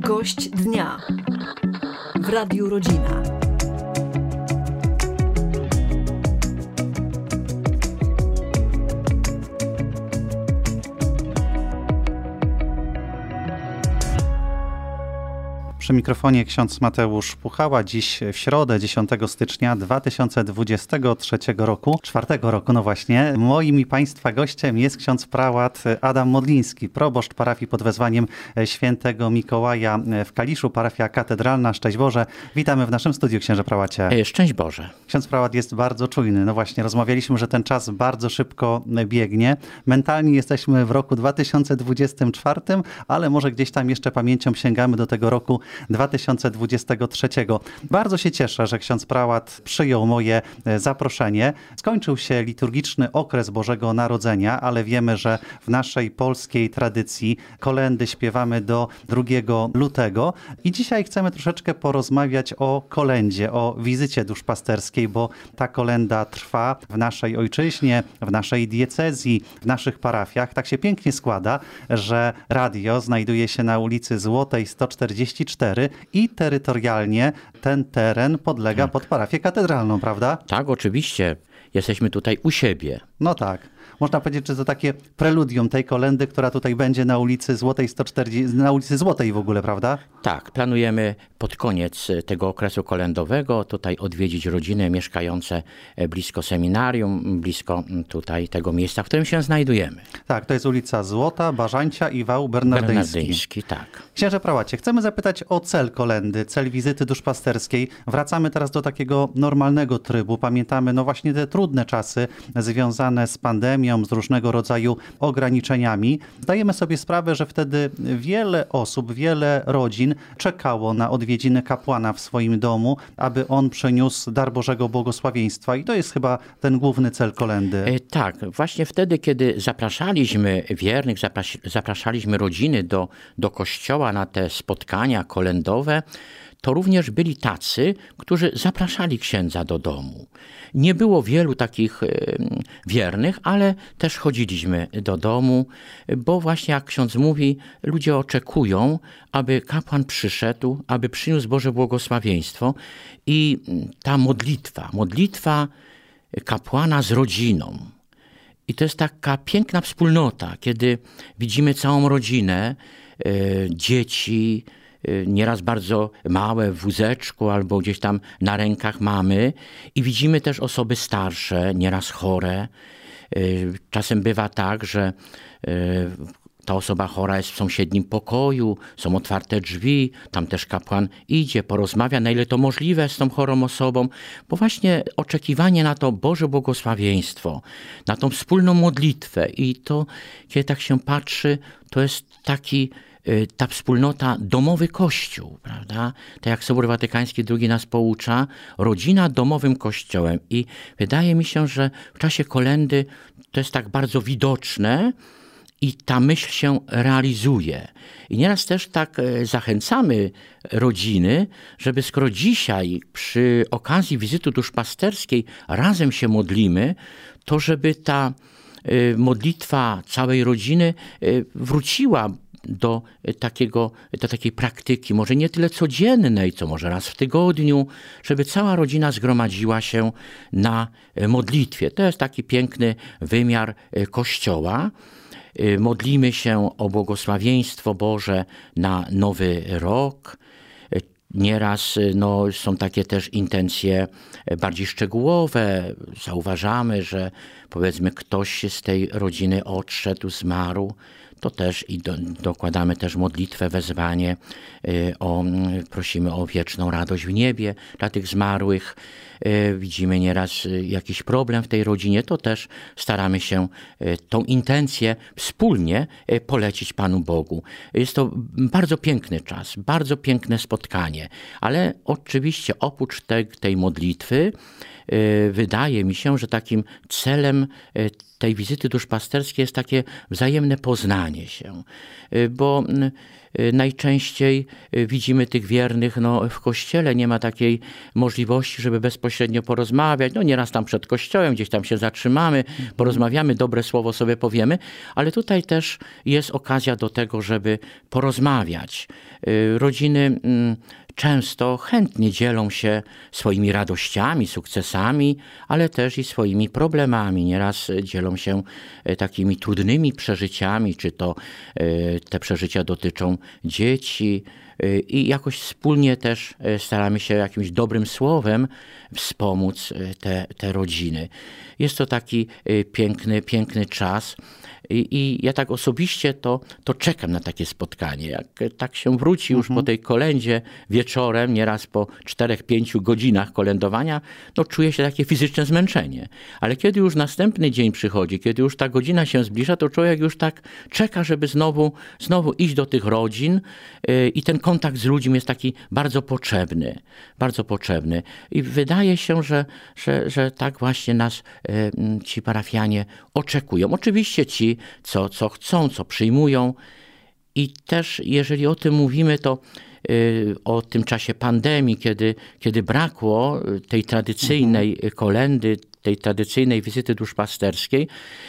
Gość dnia w Radiu Rodzina. Przy mikrofonie ksiądz Mateusz Puchała. Dziś w środę, 10 stycznia 2023 roku, czwartego roku, no właśnie. Moim i Państwa gościem jest ksiądz prałat Adam Modliński, proboszcz parafii pod wezwaniem świętego Mikołaja w Kaliszu, parafia katedralna. Szczęść Boże. Witamy w naszym studiu, księże prałacie. Szczęść Boże. Ksiądz prałat jest bardzo czujny. No właśnie, rozmawialiśmy, że ten czas bardzo szybko biegnie. Mentalnie jesteśmy w roku 2024, ale może gdzieś tam jeszcze pamięcią sięgamy do tego roku 2023. Bardzo się cieszę, że ksiądz prałat przyjął moje zaproszenie. Skończył się liturgiczny okres Bożego Narodzenia, ale wiemy, że w naszej polskiej tradycji kolędy śpiewamy do 2 lutego i dzisiaj chcemy troszeczkę porozmawiać o kolędzie, o wizycie duszpasterskiej, bo ta kolęda trwa w naszej ojczyźnie, w naszej diecezji, w naszych parafiach. Tak się pięknie składa, że radio znajduje się na ulicy Złotej 144 i terytorialnie ten teren podlega pod parafię katedralną, prawda? Tak, oczywiście. Jesteśmy tutaj u siebie. No tak. Można powiedzieć, że to takie preludium tej kolędy, która tutaj będzie na ulicy Złotej 140, na ulicy Złotej w ogóle, prawda? Tak, planujemy pod koniec tego okresu kolędowego tutaj odwiedzić rodziny mieszkające blisko seminarium, blisko tutaj tego miejsca, w którym się znajdujemy. Tak, to jest ulica Złota, Bażańcia i wał Bernardyński. Tak. Księże prałacie, chcemy zapytać o cel kolendy, cel wizyty duszpasterskiej. Wracamy teraz do takiego normalnego trybu. Pamiętamy no właśnie te trudne czasy związane z pandemią, z różnego rodzaju ograniczeniami. Zdajemy sobie sprawę, że wtedy wiele osób, wiele rodzin czekało na odwiedziny kapłana w swoim domu, aby on przyniósł dar Bożego błogosławieństwa. I to jest chyba ten główny cel kolendy. Tak, właśnie wtedy, kiedy zapraszaliśmy wiernych, zapraszaliśmy rodziny do kościoła na te spotkania kolędowe, to również byli tacy, którzy zapraszali księdza do domu. Nie było wielu takich wiernych, ale też chodziliśmy do domu, bo właśnie jak ksiądz mówi, ludzie oczekują, aby kapłan przyszedł, aby przyniósł Boże błogosławieństwo i ta modlitwa kapłana z rodziną. I to jest taka piękna wspólnota, kiedy widzimy całą rodzinę, dzieci, nieraz bardzo małe w wózeczku albo gdzieś tam na rękach mamy i widzimy też osoby starsze, nieraz chore. Czasem bywa tak, że ta osoba chora jest w sąsiednim pokoju, są otwarte drzwi, tam też kapłan idzie, porozmawia, na ile to możliwe z tą chorą osobą, bo właśnie oczekiwanie na to Boże błogosławieństwo, na tą wspólną modlitwę i to, kiedy tak się patrzy, to jest ta wspólnota, domowy kościół, prawda? Tak jak Sobór Watykański II nas poucza, rodzina domowym kościołem. I wydaje mi się, że w czasie kolędy to jest tak bardzo widoczne i ta myśl się realizuje. I nieraz też tak zachęcamy rodziny, żeby skoro dzisiaj przy okazji wizyty duszpasterskiej razem się modlimy, to żeby ta modlitwa całej rodziny wróciła do takiej praktyki, może nie tyle codziennej, co może raz w tygodniu, żeby cała rodzina zgromadziła się na modlitwie. To jest taki piękny wymiar Kościoła. Modlimy się o błogosławieństwo Boże na nowy rok. Nieraz są takie też intencje bardziej szczegółowe. Zauważamy, że powiedzmy ktoś z tej rodziny odszedł, zmarł, to też i dokładamy też modlitwę, wezwanie, prosimy o wieczną radość w niebie dla tych zmarłych. Widzimy nieraz jakiś problem w tej rodzinie, to też staramy się tą intencję wspólnie polecić Panu Bogu. Jest to bardzo piękny czas, bardzo piękne spotkanie, ale oczywiście oprócz tej modlitwy wydaje mi się, że takim celem tej wizyty duszpasterskiej jest takie wzajemne poznanie się, bo najczęściej widzimy tych wiernych w kościele, nie ma takiej możliwości, żeby bezpośrednio porozmawiać. Nieraz tam przed kościołem, gdzieś tam się zatrzymamy, porozmawiamy, dobre słowo sobie powiemy, ale tutaj też jest okazja do tego, żeby porozmawiać. Rodziny często chętnie dzielą się swoimi radościami, sukcesami, ale też i swoimi problemami. Nieraz dzielą się takimi trudnymi przeżyciami, czy to te przeżycia dotyczą dzieci i jakoś wspólnie też staramy się jakimś dobrym słowem wspomóc te rodziny. Jest to taki piękny czas. I ja tak osobiście to czekam na takie spotkanie. Jak tak się wróci już po tej kolędzie wieczorem, nieraz po 4-5 godzinach kolędowania, czuje się takie fizyczne zmęczenie. Ale kiedy już następny dzień przychodzi, kiedy już ta godzina się zbliża, to człowiek już tak czeka, żeby znowu iść do tych rodzin i ten kontakt z ludźmi jest taki bardzo potrzebny. Bardzo potrzebny. I wydaje się, że tak właśnie nas ci parafianie oczekują. Oczywiście ci, co chcą, co przyjmują. I też jeżeli o tym mówimy, to o tym czasie pandemii, kiedy brakło tej tradycyjnej kolędy, tej tradycyjnej wizyty duszpasterskiej,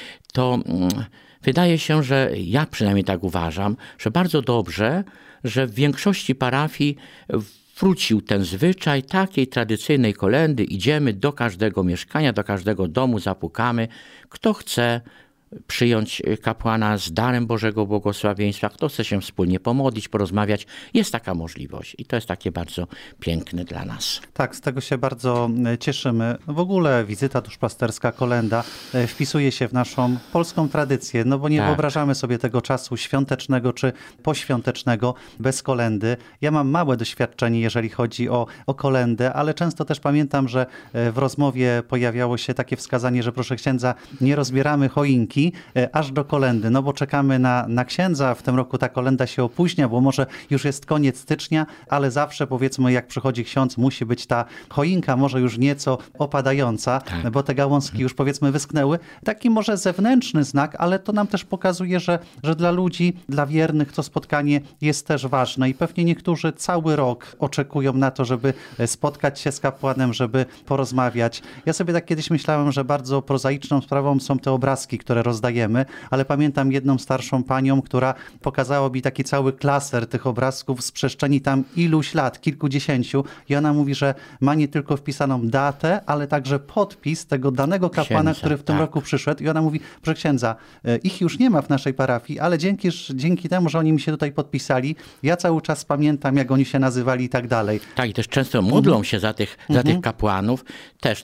to wydaje się, że ja przynajmniej tak uważam, że bardzo dobrze, że w większości parafii wrócił ten zwyczaj takiej tradycyjnej kolędy. Idziemy do każdego mieszkania, do każdego domu, zapukamy. Kto chce przyjąć kapłana z darem Bożego błogosławieństwa, kto chce się wspólnie pomodlić, porozmawiać, jest taka możliwość i to jest takie bardzo piękne dla nas. Tak, z tego się bardzo cieszymy. W ogóle wizyta duszpasterska, kolęda wpisuje się w naszą polską tradycję, bo nie wyobrażamy sobie tego czasu świątecznego czy poświątecznego bez kolendy. Ja mam małe doświadczenie, jeżeli chodzi o kolędę, ale często też pamiętam, że w rozmowie pojawiało się takie wskazanie, że proszę księdza, nie rozbieramy choinki aż do kolendy, bo czekamy na księdza. W tym roku ta kolenda się opóźnia, bo może już jest koniec stycznia, ale zawsze powiedzmy, jak przychodzi ksiądz, musi być ta choinka może już nieco opadająca, bo te gałązki już powiedzmy wyschnęły. Taki może zewnętrzny znak, ale to nam też pokazuje, że dla ludzi, dla wiernych to spotkanie jest też ważne i pewnie niektórzy cały rok oczekują na to, żeby spotkać się z kapłanem, żeby porozmawiać. Ja sobie tak kiedyś myślałem, że bardzo prozaiczną sprawą są te obrazki, które rozdajemy, ale pamiętam jedną starszą panią, która pokazała mi taki cały klaser tych obrazków z przestrzeni tam iluś lat, kilkudziesięciu i ona mówi, że ma nie tylko wpisaną datę, ale także podpis tego danego kapłana, który w tym roku przyszedł i ona mówi, proszę księdza, ich już nie ma w naszej parafii, ale dzięki temu, że oni mi się tutaj podpisali, ja cały czas pamiętam, jak oni się nazywali i tak dalej. Tak, i też często modlą się za tych kapłanów. Też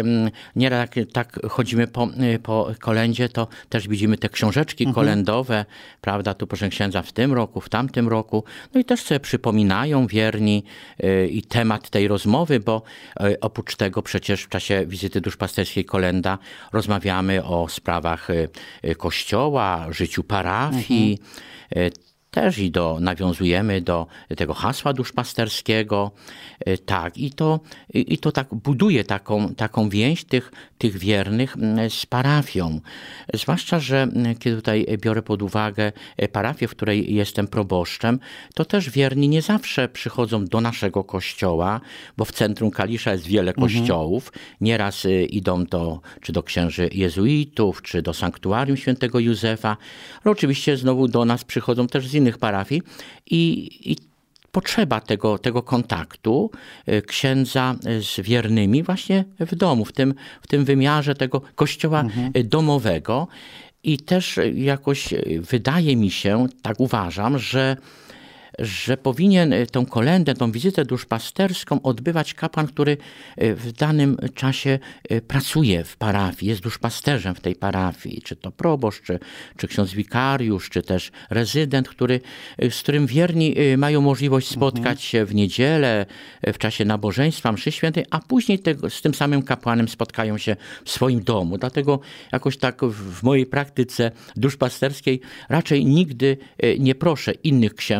nieraz tak chodzimy po kolędzie, to też widzimy te książeczki kolędowe, prawda, tu proszę księdza w tym roku, w tamtym roku. I też sobie przypominają wierni i temat tej rozmowy, bo oprócz tego przecież w czasie wizyty duszpasterskiej kolenda rozmawiamy o sprawach kościoła, życiu parafii, też nawiązujemy do tego hasła duszpasterskiego. Tak, i to tak buduje taką więź tych wiernych z parafią. Zwłaszcza, że kiedy tutaj biorę pod uwagę parafię, w której jestem proboszczem, to też wierni nie zawsze przychodzą do naszego kościoła, bo w centrum Kalisza jest wiele kościołów. Nieraz idą czy do księży jezuitów, czy do sanktuarium świętego Józefa, ale oczywiście znowu do nas przychodzą też z innych parafii i potrzeba tego kontaktu księdza z wiernymi właśnie w domu, w tym wymiarze tego kościoła domowego. I też jakoś wydaje mi się, tak uważam, że powinien tą kolędę, tą wizytę duszpasterską odbywać kapłan, który w danym czasie pracuje w parafii, jest duszpasterzem w tej parafii, czy to proboszcz, czy ksiądz wikariusz, czy też rezydent, z którym wierni mają możliwość spotkać się w niedzielę, w czasie nabożeństwa, mszy świętej, a później z tym samym kapłanem spotkają się w swoim domu. Dlatego jakoś tak w mojej praktyce duszpasterskiej raczej nigdy nie proszę innych księży,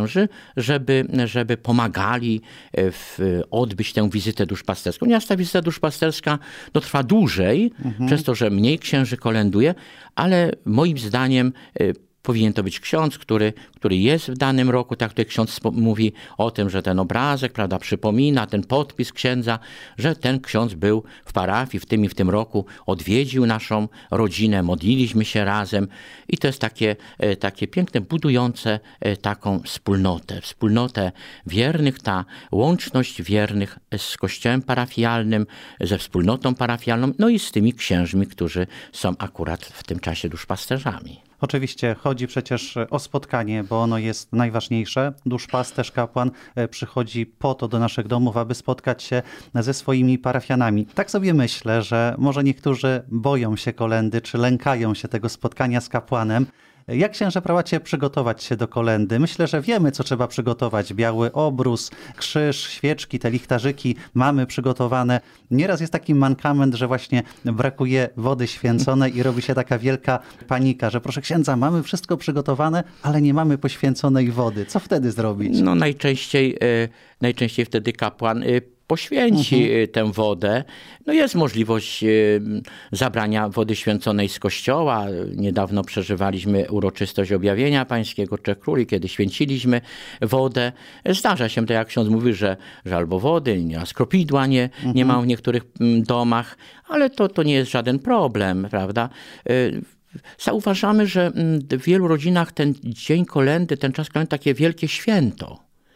żeby pomagali odbyć tę wizytę duszpasterską. Ponieważ ta wizyta duszpasterska trwa dłużej, przez to, że mniej księży kolęduje, ale moim zdaniem powinien to być ksiądz, który jest w danym roku, tak tutaj ksiądz mówi o tym, że ten obrazek, prawda, przypomina, ten podpis księdza, że ten ksiądz był w parafii w tym roku, odwiedził naszą rodzinę, modliliśmy się razem i to jest takie piękne, budujące taką wspólnotę wiernych, ta łączność wiernych z kościołem parafialnym, ze wspólnotą parafialną, no i z tymi księżmi, którzy są akurat w tym czasie duszpasterzami. Oczywiście chodzi przecież o spotkanie, bo ono jest najważniejsze. Duszpasterz, kapłan przychodzi po to do naszych domów, aby spotkać się ze swoimi parafianami. Tak sobie myślę, że może niektórzy boją się kolędy, czy lękają się tego spotkania z kapłanem. Jak księże prałacie przygotować się do kolędy? Myślę, że wiemy, co trzeba przygotować. Biały obrus, krzyż, świeczki, te lichtarzyki mamy przygotowane. Nieraz jest taki mankament, że właśnie brakuje wody święconej i robi się taka wielka panika, że proszę księdza, mamy wszystko przygotowane, ale nie mamy poświęconej wody. Co wtedy zrobić? No najczęściej wtedy kapłan poświęci tę wodę. No jest możliwość zabrania wody święconej z kościoła. Niedawno przeżywaliśmy uroczystość objawienia pańskiego Trzech Króli, kiedy święciliśmy wodę. Zdarza się to, jak ksiądz mówi, że albo wody, nieraz kropidła nie ma w niektórych domach, ale to nie jest żaden problem, prawda? Zauważamy, że w wielu rodzinach ten dzień kolędy, ten czas kolędy, takie wielkie święto.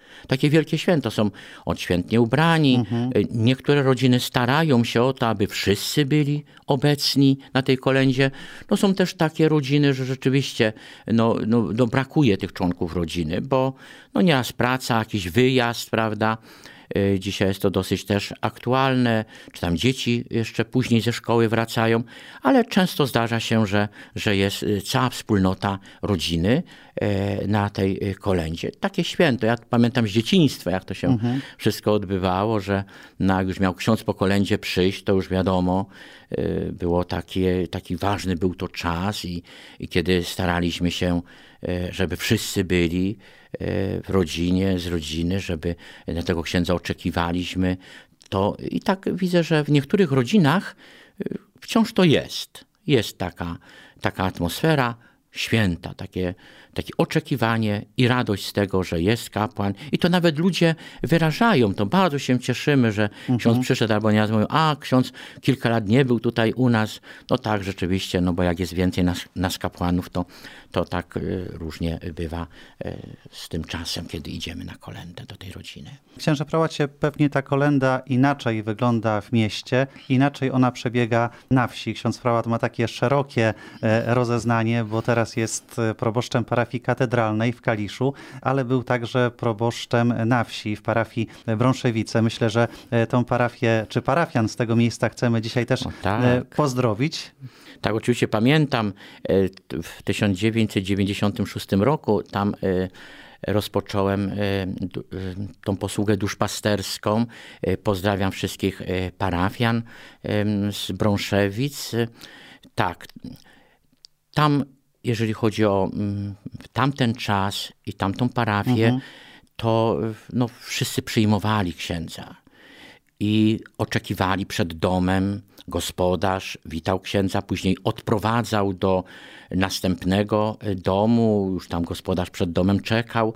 Są odświętnie ubrani. Niektóre rodziny starają się o to, aby wszyscy byli obecni na tej kolędzie. No są też takie rodziny, że rzeczywiście brakuje tych członków rodziny, bo nieraz praca, jakiś wyjazd, prawda? Dzisiaj jest to dosyć też aktualne, czy tam dzieci jeszcze później ze szkoły wracają, ale często zdarza się, że jest cała wspólnota rodziny na tej kolędzie. Takie święto. Ja pamiętam z dzieciństwa, jak to się wszystko odbywało, że jak już miał ksiądz po kolędzie przyjść, to już wiadomo, było taki ważny był to czas i kiedy staraliśmy się, żeby wszyscy byli w rodzinie, z rodziny, żeby na tego księdza oczekiwaliśmy, to i tak widzę, że w niektórych rodzinach wciąż to jest. Jest taka atmosfera święta, takie oczekiwanie i radość z tego, że jest kapłan. I to nawet ludzie wyrażają. To bardzo się cieszymy, że ksiądz przyszedł, albo nieraz mówią, ksiądz kilka lat nie był tutaj u nas. No tak, rzeczywiście, bo jak jest więcej nas kapłanów, to tak różnie bywa z tym czasem, kiedy idziemy na kolędę do tej rodziny. Księże prałacie, pewnie ta kolęda inaczej wygląda w mieście, inaczej ona przebiega na wsi. Ksiądz prałat ma takie szerokie rozeznanie, bo teraz jest proboszczem parafii katedralnej w Kaliszu, ale był także proboszczem na wsi w parafii Brąszewice. Myślę, że tą parafię, czy parafian z tego miejsca chcemy dzisiaj też pozdrowić. Tak, oczywiście pamiętam, w 1996 roku tam rozpocząłem tą posługę duszpasterską. Pozdrawiam wszystkich parafian z Brąszewic. Tak, tam jeżeli chodzi o tamten czas i tamtą parafię, to wszyscy przyjmowali księdza i oczekiwali przed domem. Gospodarz witał księdza, później odprowadzał do następnego domu, już tam gospodarz przed domem czekał.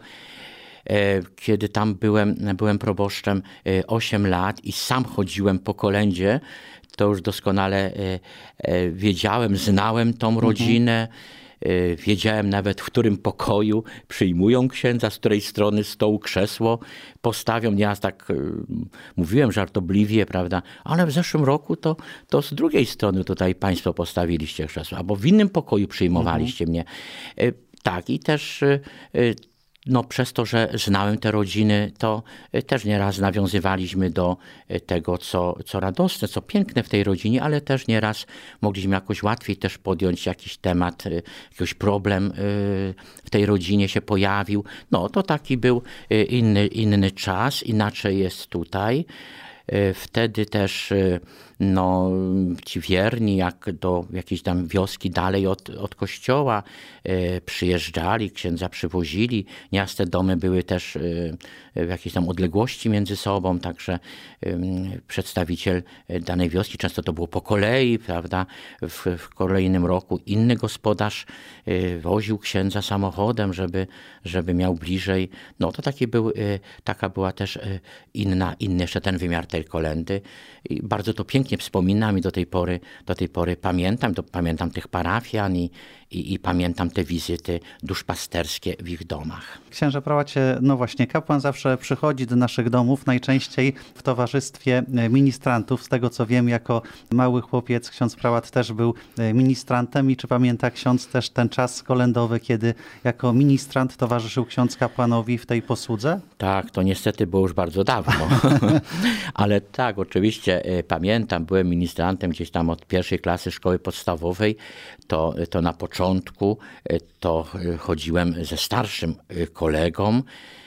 Kiedy tam byłem proboszczem 8 lat i sam chodziłem po kolędzie, to już doskonale wiedziałem, znałem tą rodzinę. Wiedziałem nawet, w którym pokoju przyjmują księdza, z której strony stołu krzesło postawią. Nieraz tak mówiłem żartobliwie, prawda, ale w zeszłym roku to z drugiej strony tutaj państwo postawiliście krzesło, albo w innym pokoju przyjmowaliście mnie. Tak, i też przez to, że znałem te rodziny, to też nieraz nawiązywaliśmy do tego, co radosne, co piękne w tej rodzinie, ale też nieraz mogliśmy jakoś łatwiej też podjąć jakiś temat, jakiś problem w tej rodzinie się pojawił. To taki był inny czas, inaczej jest tutaj. Wtedy też no, ci wierni, jak do jakiejś tam wioski dalej od kościoła przyjeżdżali, księdza przywozili. Nieraz te domy były też w jakiejś tam odległości między sobą, także przedstawiciel danej wioski, często to było po kolei, prawda, w kolejnym roku inny gospodarz woził księdza samochodem, żeby miał bliżej. No to taka była też inny jeszcze ten wymiar tej kolendy. I bardzo to pięknie wspominam i do tej pory pamiętam tych parafian i pamiętam te wizyty duszpasterskie w ich domach. Księże prałacie, no właśnie, kapłan zawsze przychodzi do naszych domów, najczęściej w towarzystwie ministrantów. Z tego co wiem, jako mały chłopiec ksiądz prałat też był ministrantem. I czy pamięta ksiądz też ten czas kolendowy, kiedy jako ministrant towarzyszył ksiądz kapłanowi w tej posłudze? Tak, to niestety było już bardzo dawno. Ale tak, oczywiście pamiętam, byłem ministrantem gdzieś tam od pierwszej klasy szkoły podstawowej. To na początku to chodziłem ze starszym kolegą.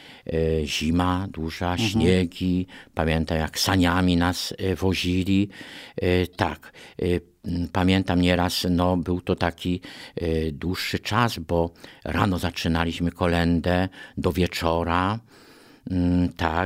Zima duża, śniegi. Pamiętam, jak saniami nas wozili. Tak, pamiętam nieraz, no był to taki dłuższy czas, bo rano zaczynaliśmy kolędę do wieczora. Tak,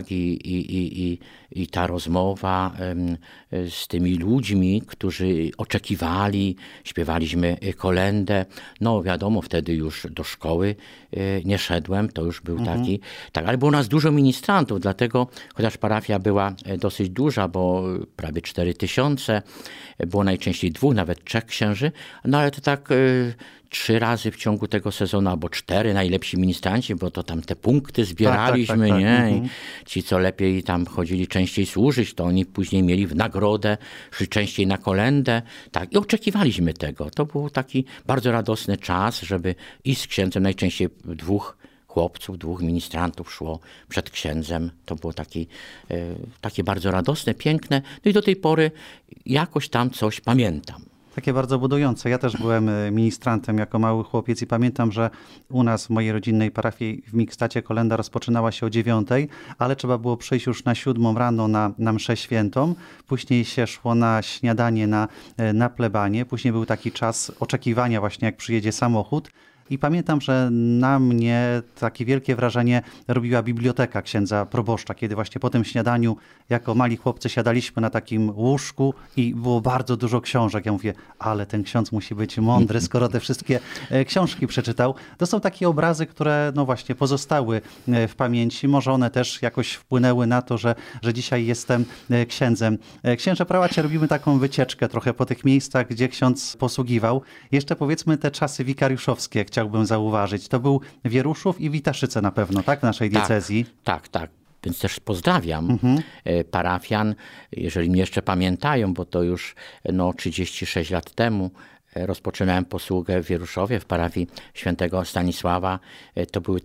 i ta rozmowa z tymi ludźmi, którzy oczekiwali, śpiewaliśmy kolędę. No wiadomo, wtedy już do szkoły nie szedłem, to już był taki, tak, ale było nas dużo ministrantów, dlatego, chociaż parafia była dosyć duża, bo prawie 4000, było najczęściej 2, nawet 3 księży, no ale to tak 3 razy w ciągu tego sezonu, albo 4 najlepsi ministranci, bo to tam te punkty zbieraliśmy, tak. nie? I ci, co lepiej tam chodzili częściej służyć, to oni później mieli w nagrodę, szli częściej na kolędę, tak, i oczekiwaliśmy tego. To był taki bardzo radosny czas, żeby iść z księdzem, najczęściej 2 chłopców, 2 ministrantów szło przed księdzem. To było takie bardzo radosne, piękne, no i do tej pory jakoś tam coś pamiętam. Takie bardzo budujące. Ja też byłem ministrantem jako mały chłopiec i pamiętam, że u nas w mojej rodzinnej parafii w Mikstacie kolenda rozpoczynała się o 9:00, ale trzeba było przyjść już na 7:00 rano na mszę świętą. Później się szło na śniadanie na plebanie. Później był taki czas oczekiwania właśnie, jak przyjedzie samochód. I pamiętam, że na mnie takie wielkie wrażenie robiła biblioteka księdza proboszcza, kiedy właśnie po tym śniadaniu jako mali chłopcy siadaliśmy na takim łóżku i było bardzo dużo książek. Ja mówię, ale ten ksiądz musi być mądry, skoro te wszystkie książki przeczytał. To są takie obrazy, które no właśnie pozostały w pamięci. Może one też jakoś wpłynęły na to, że dzisiaj jestem księdzem. Księże prałacie, robimy taką wycieczkę trochę po tych miejscach, gdzie ksiądz posługiwał. Jeszcze powiedzmy te czasy wikariuszowskie, chciałbym zauważyć. To był Wieruszów i Witaszyce na pewno, tak? W naszej diecezji. Tak. Więc też pozdrawiam parafian, jeżeli mnie jeszcze pamiętają, bo to już 36 lat temu rozpoczynałem posługę w Wieruszowie, w parafii świętego Stanisława. To były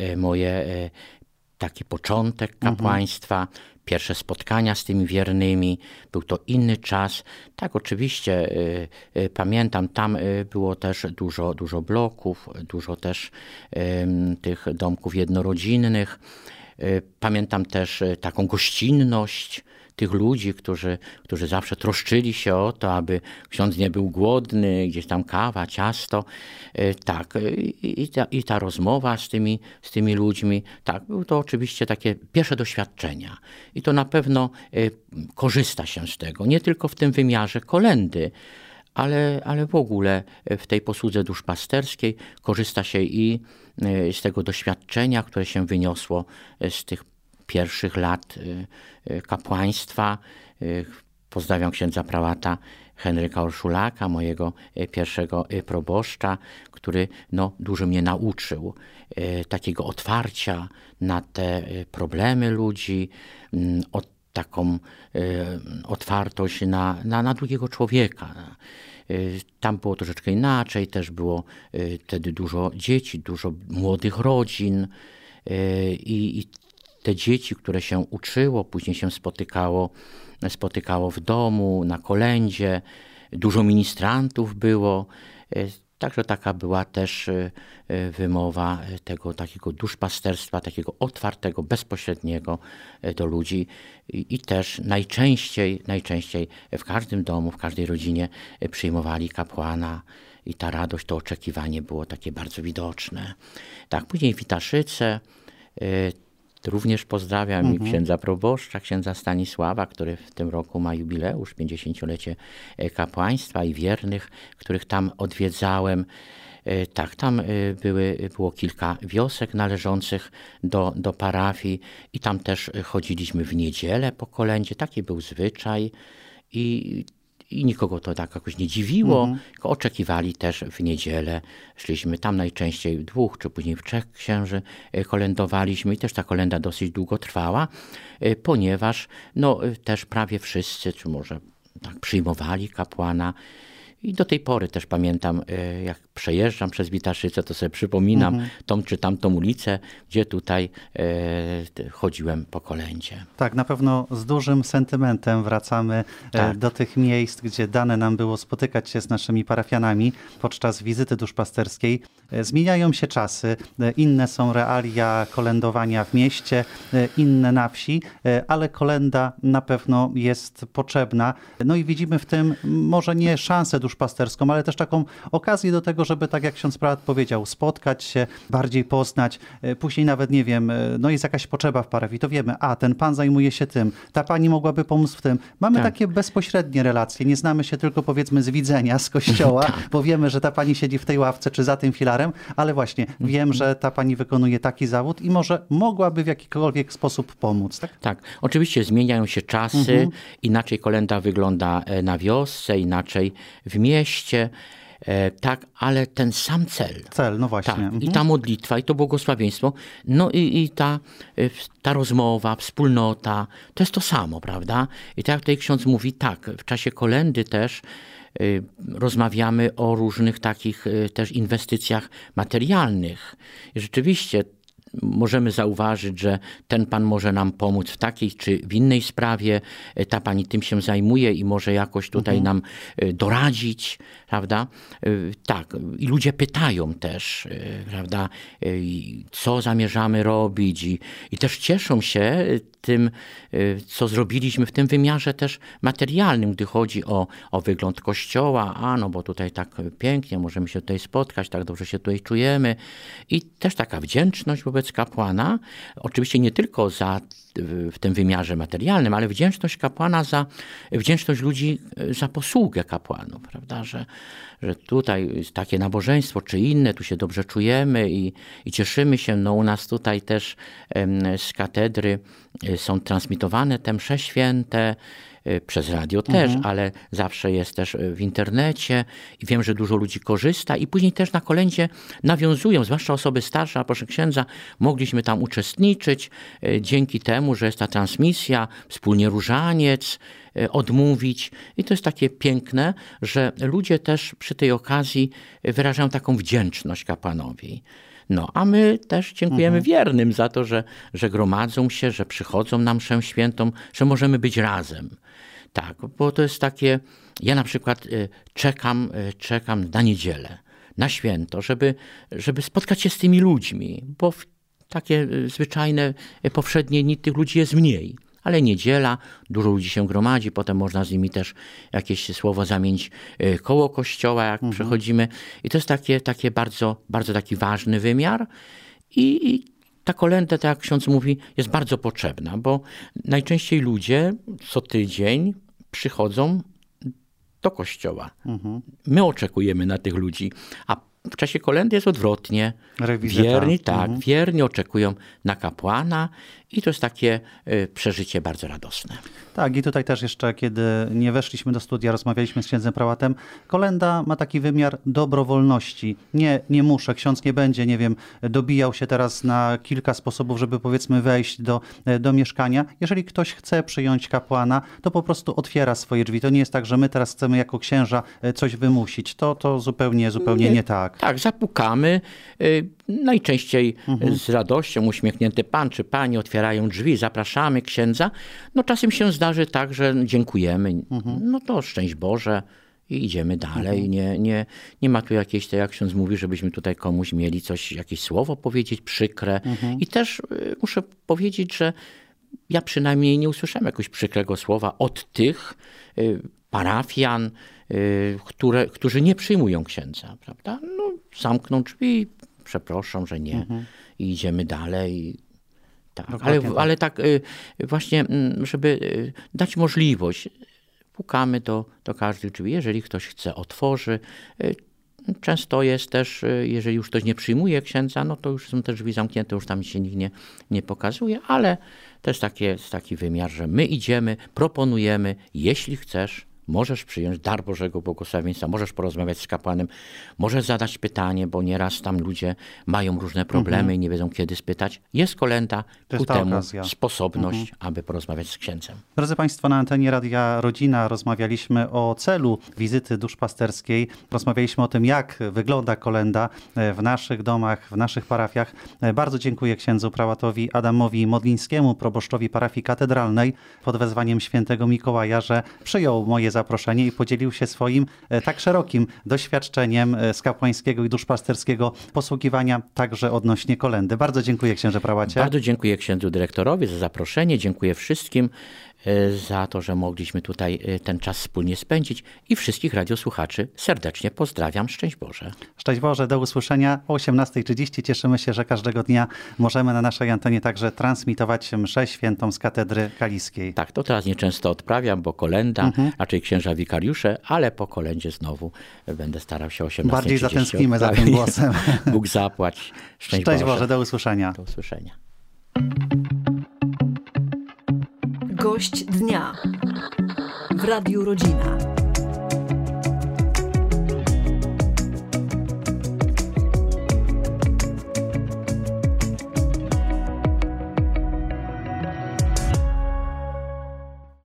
taki początek kapłaństwa, pierwsze spotkania z tymi wiernymi. Był to inny czas. Tak, oczywiście pamiętam, tam było też dużo bloków, dużo też tych domków jednorodzinnych. Pamiętam też taką gościnność tych ludzi, którzy zawsze troszczyli się o to, aby ksiądz nie był głodny, gdzieś tam kawa, ciasto. Tak, i ta rozmowa z tymi ludźmi, tak, były to oczywiście takie pierwsze doświadczenia. I to na pewno korzysta się z tego, nie tylko w tym wymiarze kolendy, ale w ogóle w tej posłudze duszpasterskiej korzysta się i z tego doświadczenia, które się wyniosło z tych pierwszych lat kapłaństwa. Pozdrawiam księdza prałata Henryka Orszulaka, mojego pierwszego proboszcza, który dużo mnie nauczył takiego otwarcia na te problemy ludzi, taką otwartość na drugiego człowieka. Tam było troszeczkę inaczej, też było wtedy dużo dzieci, dużo młodych rodzin i te dzieci, które się uczyło, później się spotykało w domu, na kolędzie, dużo ministrantów było. Także taka była też wymowa tego takiego duszpasterstwa, takiego otwartego, bezpośredniego do ludzi i też najczęściej w każdym domu, w każdej rodzinie przyjmowali kapłana i ta radość, to oczekiwanie było takie bardzo widoczne. Tak, później Witaszyce. Również pozdrawiam i księdza proboszcza, księdza Stanisława, który w tym roku ma jubileusz, 50-lecie kapłaństwa i wiernych, których tam odwiedzałem. Tak, tam było kilka wiosek należących do parafii i tam też chodziliśmy w niedzielę po kolędzie. Taki był zwyczaj i nikogo to tak jakoś nie dziwiło, tylko oczekiwali też w niedzielę. Szliśmy tam najczęściej 2 czy później 3 księży kolędowaliśmy i też ta kolęda dosyć długo trwała, ponieważ też prawie wszyscy, czy może tak, przyjmowali kapłana. I do tej pory też pamiętam, jak przejeżdżam przez Witaszyce, to sobie przypominam tą czy tamtą ulicę, gdzie tutaj chodziłem po kolędzie. Tak, na pewno z dużym sentymentem wracamy do tych miejsc, gdzie dane nam było spotykać się z naszymi parafianami podczas wizyty duszpasterskiej. Zmieniają się czasy, inne są realia kolędowania w mieście, inne na wsi, ale kolęda na pewno jest potrzebna. No i widzimy w tym może nie szansę duszpasterską, ale też taką okazję do tego, żeby, tak jak ksiądz prałat powiedział, spotkać się, bardziej poznać. Później nawet, nie wiem, jest jakaś potrzeba w parafii, to wiemy, ten pan zajmuje się tym, ta pani mogłaby pomóc w tym. Mamy takie bezpośrednie relacje, nie znamy się tylko, powiedzmy, z widzenia, z kościoła, bo wiemy, że ta pani siedzi w tej ławce czy za tym filarem, ale właśnie wiem, że ta pani wykonuje taki zawód i może mogłaby w jakikolwiek sposób pomóc. Tak, tak. Oczywiście zmieniają się czasy, inaczej kolęda wygląda na wiosce, inaczej w mieście. Tak, ale ten sam cel. Cel, no właśnie. Tak, i ta modlitwa, i to błogosławieństwo, i ta rozmowa, wspólnota, to jest to samo, prawda? I tak jak tutaj ksiądz mówi, tak, w czasie kolędy też rozmawiamy o różnych takich też inwestycjach materialnych. I rzeczywiście możemy zauważyć, że ten pan może nam pomóc w takiej czy w innej sprawie, ta pani tym się zajmuje i może jakoś tutaj nam doradzić, prawda? Tak, i ludzie pytają też, prawda, co zamierzamy robić i też cieszą się tym, co zrobiliśmy w tym wymiarze też materialnym, gdy chodzi o wygląd kościoła, bo tutaj tak pięknie, możemy się tutaj spotkać, tak dobrze się tutaj czujemy i też taka wdzięczność wobec kapłana, oczywiście nie tylko w tym wymiarze materialnym, ale wdzięczność kapłana wdzięczność ludzi za posługę kapłanów, prawda, że tutaj takie nabożeństwo czy inne, tu się dobrze czujemy i cieszymy się. U nas tutaj też z katedry są transmitowane te msze święte, przez radio też, ale zawsze jest też w internecie i wiem, że dużo ludzi korzysta i później też na kolędzie nawiązują, zwłaszcza osoby starsze, a proszę księdza, mogliśmy tam uczestniczyć dzięki temu, że jest ta transmisja, wspólnie różaniec, odmówić i to jest takie piękne, że ludzie też przy tej okazji wyrażają taką wdzięczność kapłanowi. A my też dziękujemy wiernym za to, że gromadzą się, że przychodzą na mszę świętą, że możemy być razem. Tak, bo to jest takie, ja na przykład czekam na niedzielę, na święto, żeby spotkać się z tymi ludźmi, bo w takie zwyczajne, powszednie dni tych ludzi jest mniej. Ale niedziela, dużo ludzi się gromadzi, potem można z nimi też jakieś słowo zamienić koło kościoła, jak przechodzimy. I to jest takie bardzo, bardzo taki ważny wymiar. I ta kolęda, tak jak ksiądz mówi, jest bardzo potrzebna, bo najczęściej ludzie co tydzień przychodzą do kościoła. My oczekujemy na tych ludzi, a w czasie kolędy jest odwrotnie. Wierni oczekują na kapłana i to jest takie przeżycie bardzo radosne. Tak, i tutaj też jeszcze, kiedy nie weszliśmy do studia, rozmawialiśmy z księdzem prałatem, kolęda ma taki wymiar dobrowolności. Nie muszę, ksiądz nie będzie, nie wiem, dobijał się teraz na kilka sposobów, żeby powiedzmy wejść do mieszkania. Jeżeli ktoś chce przyjąć kapłana, to po prostu otwiera swoje drzwi. To nie jest tak, że my teraz chcemy jako księża coś wymusić. To zupełnie nie tak. Tak, zapukamy. Najczęściej z radością uśmiechnięty pan czy pani otwierają drzwi, zapraszamy księdza. Czasem się zdarzy tak, że dziękujemy. To szczęść Boże i idziemy dalej. Nie ma tu jakiejś, tak jak ksiądz mówi, żebyśmy tutaj komuś mieli jakieś słowo powiedzieć przykre. I też muszę powiedzieć, że ja przynajmniej nie usłyszałem jakiegoś przykrego słowa od tych parafian, którzy nie przyjmują księdza, prawda? No, zamkną drzwi, przeproszą, że nie i idziemy dalej. Tak. Ale tak właśnie, żeby dać możliwość, pukamy do każdych drzwi. Jeżeli ktoś chce, otworzy. Często jest też, jeżeli już ktoś nie przyjmuje księdza, no to już są te drzwi zamknięte, już tam się nikt nie pokazuje, ale to jest taki wymiar, że my idziemy, proponujemy, jeśli chcesz, możesz przyjąć dar Bożego błogosławieństwa, możesz porozmawiać z kapłanem, możesz zadać pytanie, bo nieraz tam ludzie mają różne problemy i nie wiedzą kiedy spytać. Jest kolęda, ku temu okazja. Sposobność, aby porozmawiać z księdzem. Drodzy Państwo, na antenie Radia Rodzina rozmawialiśmy o celu wizyty duszpasterskiej. Rozmawialiśmy o tym, jak wygląda kolęda w naszych domach, w naszych parafiach. Bardzo dziękuję księdzu prałatowi Adamowi Modlińskiemu, proboszczowi parafii katedralnej pod wezwaniem świętego Mikołaja, że przyjął moje zaproszenie i podzielił się swoim tak szerokim doświadczeniem z kapłańskiego i duszpasterskiego posługiwania także odnośnie kolędy. Bardzo dziękuję księże prałacie. Bardzo dziękuję księdzu dyrektorowi za zaproszenie. Dziękuję wszystkim za to, że mogliśmy tutaj ten czas wspólnie spędzić i wszystkich radiosłuchaczy serdecznie pozdrawiam. Szczęść Boże. Szczęść Boże, do usłyszenia o 18:30. Cieszymy się, że każdego dnia możemy na naszej antenie także transmitować mszę świętą z katedry kaliskiej. Tak, to teraz nieczęsto odprawiam, bo kolęda, raczej księża wikariusze, ale po kolędzie znowu będę starał się o 18:30. Bardziej zatęsknimy za tym głosem. Bóg zapłać. Szczęść Boże, do usłyszenia. Do usłyszenia. Gość dnia w Radiu Rodzina.